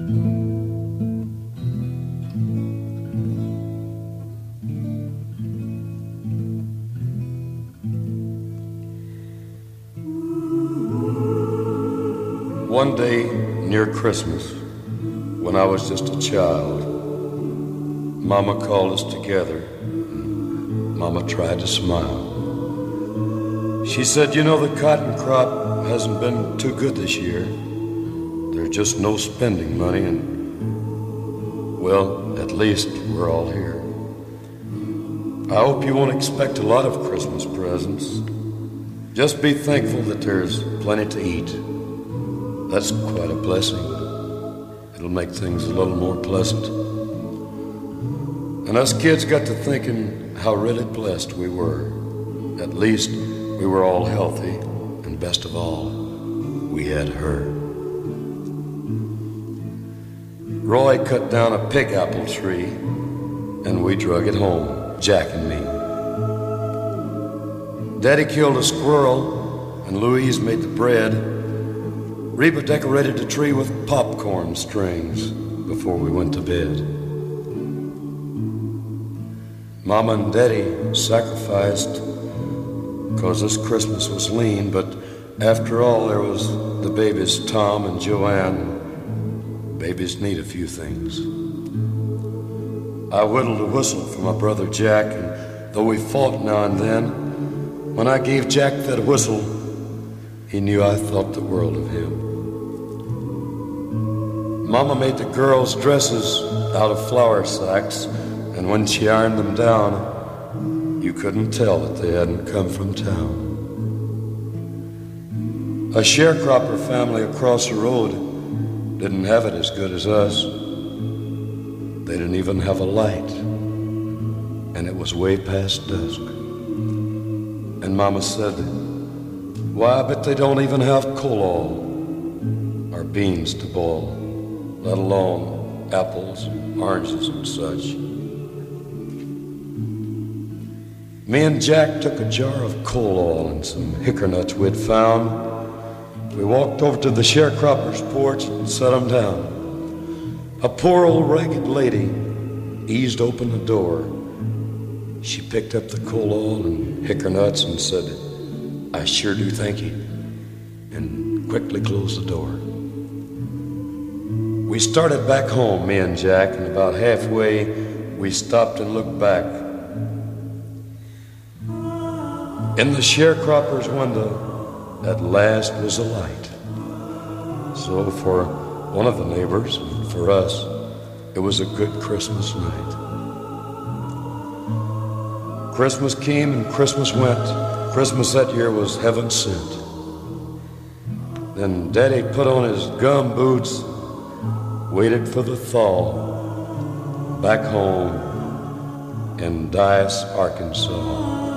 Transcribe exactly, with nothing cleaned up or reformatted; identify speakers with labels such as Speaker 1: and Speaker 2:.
Speaker 1: One day near Christmas, when I was just a child, Mama called us together. Mama tried to smile. She said, you know, the cotton crop hasn't been too good this year. There's just no spending money, and, well, at least we're all here. I hope you won't expect a lot of Christmas presents. Just be thankful that there's plenty to eat. That's quite a blessing. It'll make things a little more pleasant. And us kids got to thinking how really blessed we were. At least we were all healthy, and best of all, we had her. Roy cut down a pig apple tree, and we drug it home, Jack and me. Daddy killed a squirrel, and Louise made the bread. Reba decorated the tree with popcorn strings before we went to bed. Mama and Daddy sacrificed because this Christmas was lean, but after all, there was the babies, Tom and Joanne. Babies need a few things. I whittled a whistle for my brother Jack, and though we fought now and then, when I gave Jack that whistle, he knew I thought the world of him. Mama made the girls' dresses out of flour sacks, and when she ironed them down, you couldn't tell that they hadn't come from town. A sharecropper family across the road didn't have it as good as us. They didn't even have a light, and it was way past dusk. And Mama said, why, I bet they don't even have coal oil or beans to boil, let alone apples, oranges, and such. Me and Jack took a jar of coal oil and some hickory nuts we'd found. We walked over to the sharecropper's porch and set them down. A poor old ragged lady eased open the door. She picked up the coal oil and hickory nuts and said, I sure do thank you, and quickly closed the door. We started back home, me and Jack, and about halfway we stopped and looked back. In the sharecropper's window, at last was a light. So for one of the neighbors, and for us, it was a good Christmas night. Christmas came and Christmas went. Christmas that year was heaven sent. Then Daddy put on his gum boots, waited for the thaw, back home in Dyess, Arkansas.